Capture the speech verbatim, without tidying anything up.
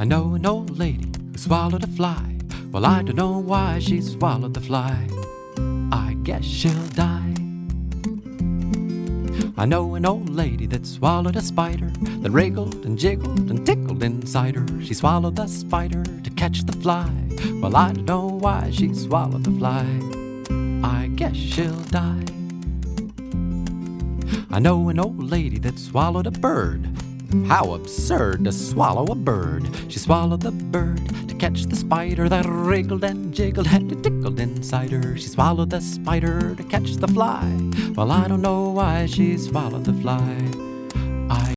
I know an old lady who swallowed a fly. Well, I don't know why she swallowed the fly. I guess she'll die. I know an old lady that swallowed a spider, that wriggled and jiggled and tickled inside her. She swallowed the spider to catch the fly. Well, I don't know why she swallowed the fly. I guess she'll die. I know an old lady that swallowed a bird. How absurd to swallow a bird. She swallowed the bird to catch the spider that wriggled and jiggled and tickled inside her. She swallowed the spider to catch the fly. Well, I don't know why she swallowed the fly. I